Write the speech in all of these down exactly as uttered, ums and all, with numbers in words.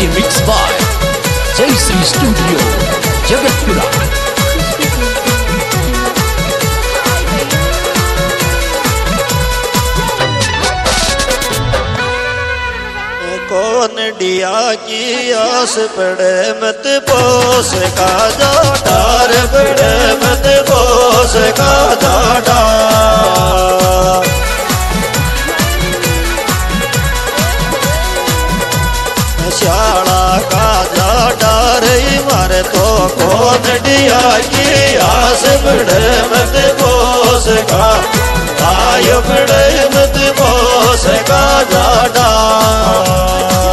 DJ mix by जय Shri studio Jagatpura. कौन डिया की आस पड़े मत पोस का डार पड़े मत पोस का डार श्याला का डार मारे तो कौन डिया की आस पड़े मत पोस का आयो पड़े मत पोस का डार।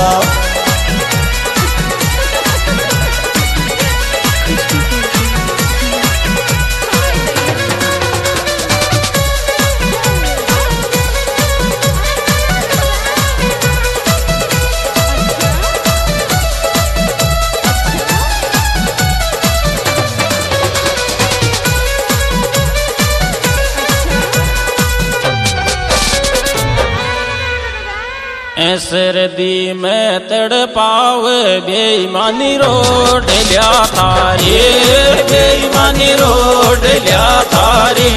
सर्दी में तड़पाव बेईमानी रोड लिया थारी बेईमानी रोड लिया थारी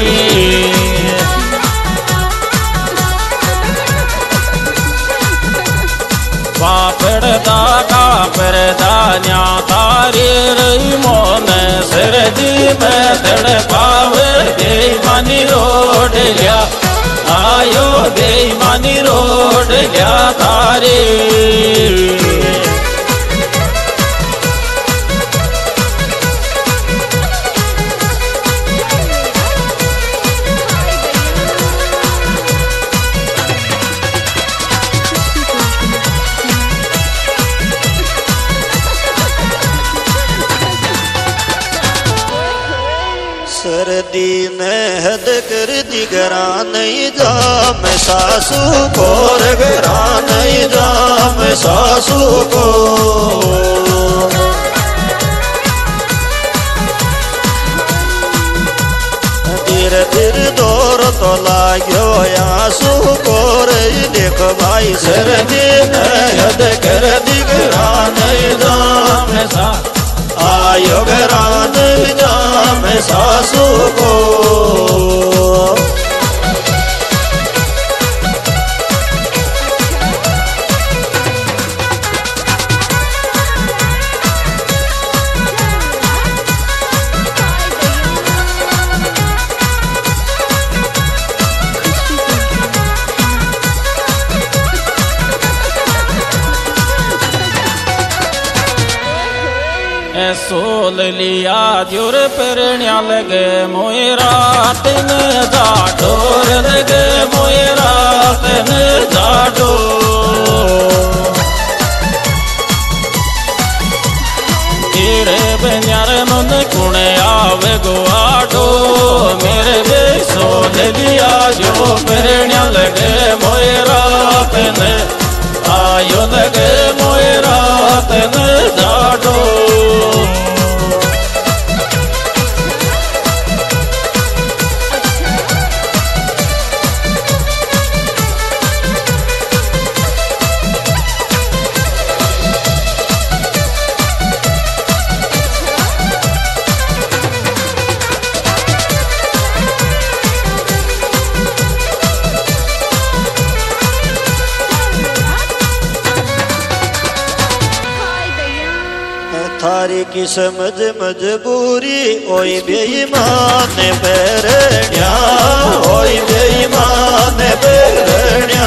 पापड़ दागा पर दान्या तारी रही मोन सर्दी में तड़पाव बेईमानी रोड लिया आयो बेईमानी रोड लिया थारे। सर्दी ने हद कर दी गरा नहीं जा मैं सासू को गरा नहीं जा मैं सासू को धीरे धीरे दौर तो लाग्यो आंसू को रही देखो भाई सर्दी ने हद कर दी गरा नहीं जा मैं सा आयो गरान जा मैं सासू को सोल लिया जोर परण्या लगे मोए रात न जाडोर लगे मोए रात न जाडो तेरे बन्यार मन कुणे आवे गुआडो मेरे बे सोल लिया जो परण्या लगे मोए रात न आयो लगे मोए रात न जाडो थारी की समझ मजबूरी ओई बेईमान बेरण्या ओई बेईमान बेरण्या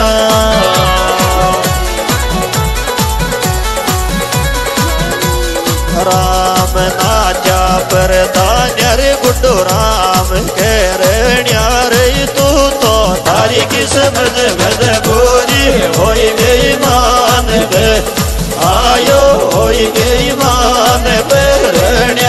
राम नाचा पर दान्या रे गुड्डू राम के रेण्या रे तू तो थारी की समझ मजबूरी ओई बेईमान बे आयो होई बेईमान बेरण्या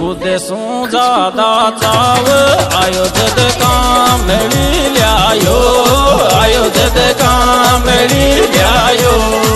खुद सू ज्यादा चाव आयो जद काम मेरी लियायो आयो जद काम मेरी लियायो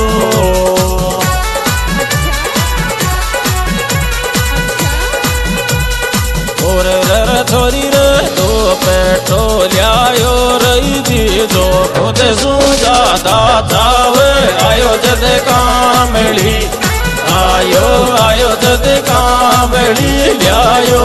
और रे छोरी रे दो पेट्रोल आयो रही दी जो खुद सू ज्यादा चाव आयो जद काम मेरी आयो आयो जद कांवड़ी लियायो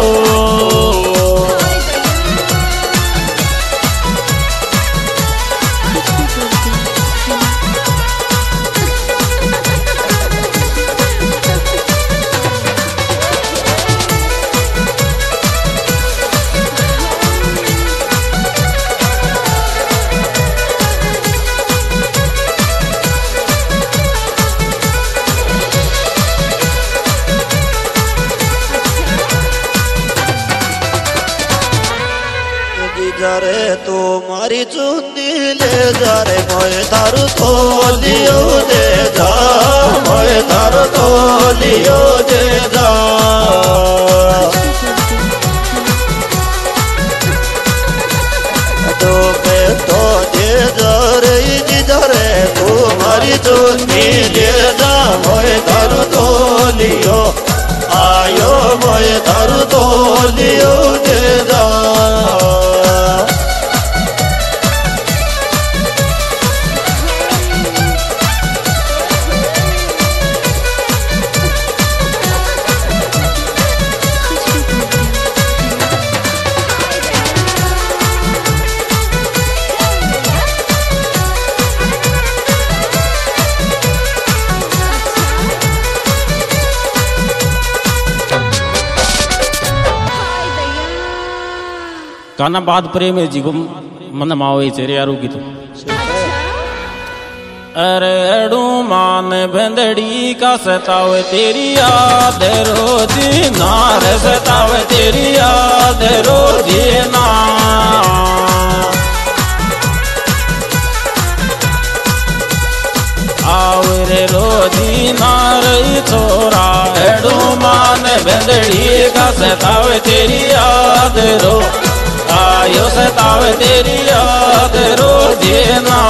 जारे तू मारी चुंदी ले जा रे मोए थारू तो लियो दे जा मोए थारू तो लियो दे जा तो पे तो दे जा रे जी जा रे तू मारी चुंदी ले जा मोए थारू तो लियो आयो मोए थारू तो लियो दे जा काना बाद प्रेम जी को मन मावे चेरे यारू की तो अरे अड़ू मान बंदड़ी का सतावे तेरी याद रोजी नार सतावे तेरी याद रोजी ना आवरे रोजी नार छोरा अड़ू मान बंदड़ी का सतावे तेरी याद रो आयो सतावे तेरी याद रोजे ना।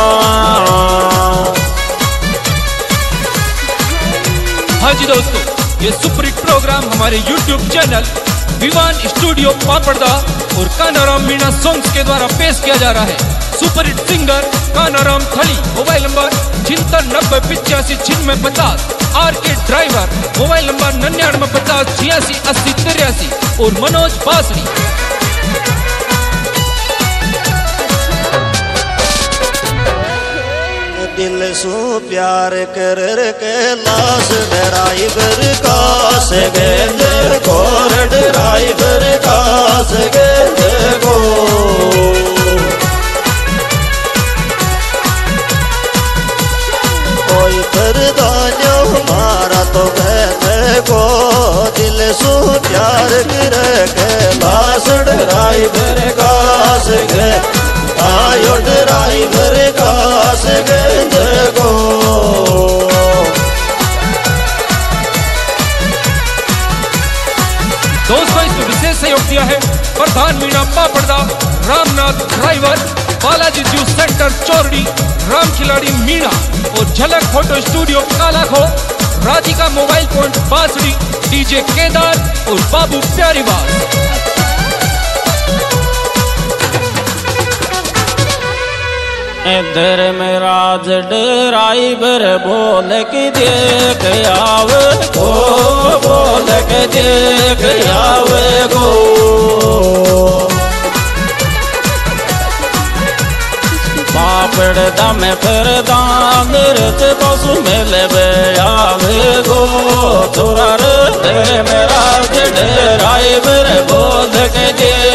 हाँ जी दोस्तों, ये सुपर हिट प्रोग्राम हमारे YouTube channel Vivan studio Papadda और कानाराम मीणा सॉन्ग्स के द्वारा पेश किया जा रहा है। Super hit singer Kanaram Thali, mobile number छिहत्तर नब्बे पिचासी छिन्नवे पचास। आर के ड्राइवर, मोबाइल नंबर निन्यानवे पचास छियासी अस्सी तिरासी। और मनोज बासड़ी। दिल सू प्यार कर के लाश ड्राइवर कास गे देखो ड्राइवर कास गे देखो कोई परदान्यो मारा तो मैं को दिल सू प्यार कर के लाश ड्राइवर कास गे आयो ड्राइवर कास गे देखो। दोस्तों इसमें विशेष सहयोग दिया है प्रधान Meena Papadda, Ramnath driver, Balaji juice centre Chordi, Ram खिलाड़ी मीणा और Jhalak photo studio Kalakho, Radhika mobile point Basdi, DJ Kedar और बाबू प्यारीवास। इधर में राज ड्राइवर बोल के देख आवे गो, बोल के देख आवे गो। पापड़ दम फिर दान रच पशु मिले बे आवे गो। थोड़ा रे मेरा ड्राइवर बोल के दे